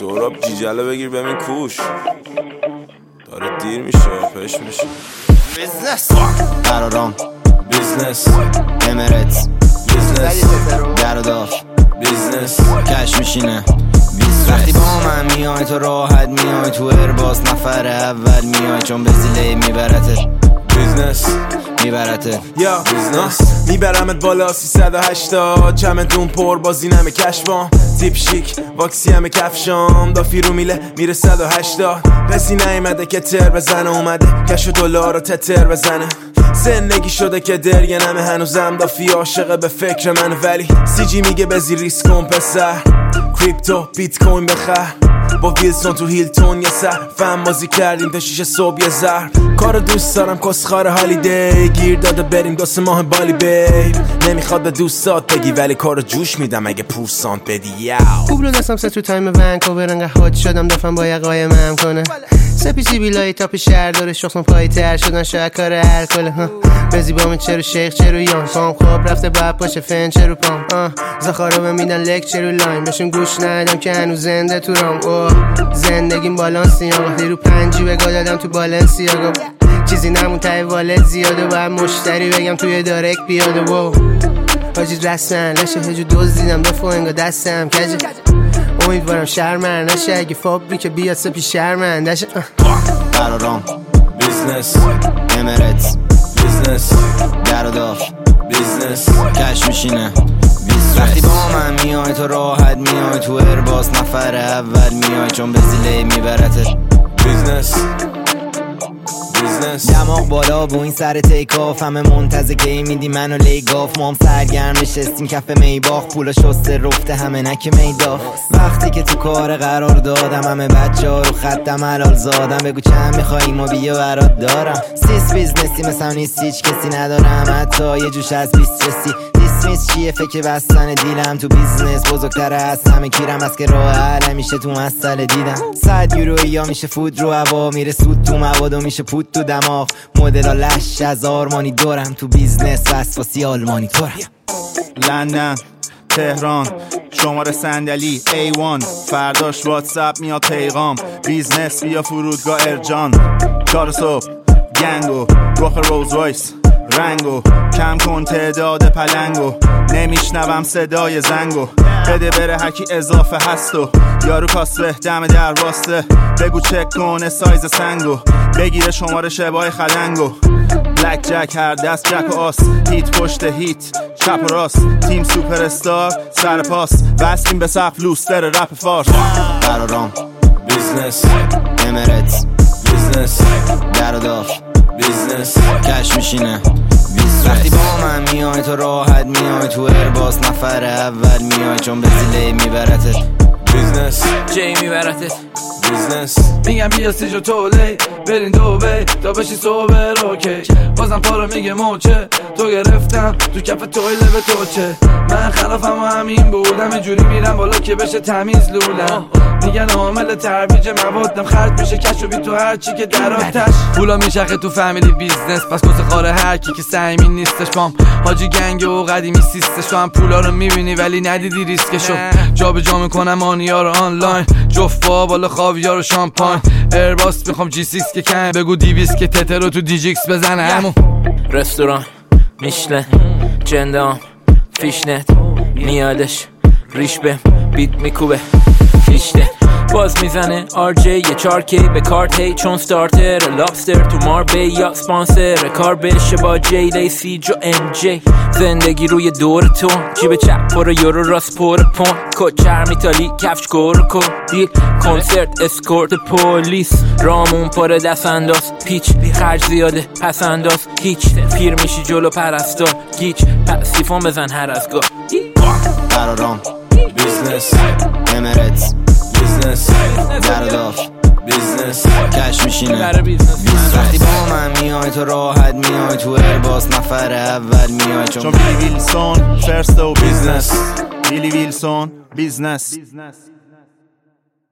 سهراب جیجله بگیر ببین کوش داره دیر میشه پش میشه. بیزنس قرارام بیزنس امارات بیزنس گرداف بیزنس کش میشینه. وقتی با من میای تو راحت میای تو ارباس نفر اول میای چون به زیله میبرته بیزنس میبرته یا بیزنس میبرمت بالا 380 چمدون پر بازی نمه کشبام تیپ شیک واکسی همه کفشام دافی رو میله میره 180 کسی نیمده که تر بزنه اومده کش و دلار رو تتر بزنه زندگی شده که درگه نمه هنوزم دافی عاشقه به فکر من ولی سی جی میگه بزی ریسک کن پسر کریپتو بیت کوین بخر با ویلسون تو هیلتون یه سر فهم بازی کردیم تا 6 صبح یه زهر کارو دوست دارم کسخار هالیدی گیر داده بریم 2 ماه بالی بیب نمیخواد به دوستات بگی ولی کارو جوش میدم اگه پورسانت بدی یاو خوب رو دستم سه تو تایم ونکوور انقدر هات شدم دفعم با یقای مم کنه سپیسی بیلای تاپ شهر داره شخصم پایی تر شدن شاید کار الکل بزی بامه چرو شیخ چرو یان پام خواب رفته باید پاشه فن چرو پام زخارو بمیدن لک چرو لاین بهشون گوش ندم که هنوز زنده تو رام زندگیم بالانسی وقتی رو پنجی بگاه دادم تو بالانسی چیزی نمون تای والت زیاده باید مشتری بگم توی دارک بیاده حاجی رسن لشه هجو دوز دیدم دفعه انگا دستم کجه امیدوارم شرمن نشه اگه فابریک بیاد سپی شرمندشه قرارام بیزنس امارات بیزنس گرداف بیزنس کش میشینه. وقتی با من میای تو راحت میای تو ارباس نفر اول میای چون به زیله میبرته بیزنس دماغ بالا بو این سر تیک آف همه منتظر کی میدی منو لیگاف مام سرگرم نشستیم کف میباخ پولا شسته رفته همه نک میداف وقتی که تو کار قرار دادم همه بچه ها رو خطم حلال زادم بگو چند میخوایی ما بیا برات دارم سیس بیزنسی مثلا نیست هیچ کسی ندارم حتی یه جوش از 20 رسی دیسمیس چیه فکر بستن دیلم تو بیزنس بزرگتره از همه کیرم از که راه حل میشه تو مسئله دیدم 100 یورو یا میشه فود رو هوا میره سود تو مواد و میشه پود تو دماغ مدل ها لش از آرمانی دورم تو بیزنس وسواسی آلمانی تورم لندن تهران شماره صندلی A1 فرداش واتساپ میاد پیغام بیزنس بیا فرودگاه ارجان 4 صبح گنگو رخ روز رایس رنگو کم کن تعداد پلنگو نمیشنوم صدای زنگو بده بره هرکی اضافه هستو یارو کاسبه دم در واسطه بگو چک کنه سایز سنگو بگیره شماره شبای خلنگو بلک جک هر دست جک و آس هیت پشت هیت چپ و راست تیم سوپر استار سر پاس بستیم به سقف لوستر رپ فارس قرارام بیزنس امارات بیزنس گرداف بیزنس کش میشینه. وقتی با من میای تو راحت میای تو ارباس نفر اول میای چون به زیله میبرته بیزنس جی میبرته بیزنس میگم بیا سیج و تولی برین دوبی تا بشی صبح روکی بازم پارو میگه موچه تو گرفتم تو کف توی لبه توچه من خلافم و همین بودم اینجوری میرم بالا که بشه تمیز لولم میگن عامل ترویج موادم خرج میشه کش و بی تو هرچی که در آتش پولا میشخه تو فامیلی بیزنس پس کس خاره هرکی که سعیمی نیستش بام حاجی گنگ و قدیمی سیستش تو هم پولا رو میبینی ولی ندیدی ریسکشو جا به جا میکنم آنیا رو آنلاین جفا بالا خاویار و شامپاین ایرباس میخوام جی 6 که کن بگو دیویس که تتر رو تو دیجیکس بزنه همون رستوران میشلن جندام فیشنت میادش ریش به بیت میکوبه فیشته باز میزنه RJ یه 4K به کارت هی چون ستارتر لابستر تو ماربی یا سپانسر کار بشه با جی لیسی جو MJ زندگی روی دور تو جیب چپ پر یورو راست پر پون کچر میتالی کفش کورکو دیل کنسرت اسکورت پولیس رامون پر دست انداز پیچ خرج زیاده پس انداز هیچ پیر میشی جلو پرستار گیچ پسیفون بزن هر از گاه قرارام بیزنس امارات بیزنس گرداف بیزنس کش میشینه. وقتی با من میای تو راحت میای تو ارباس نفر اول میای چون بیلی ویلسون فرست و بیزنس بیلی ویلسون بیزنس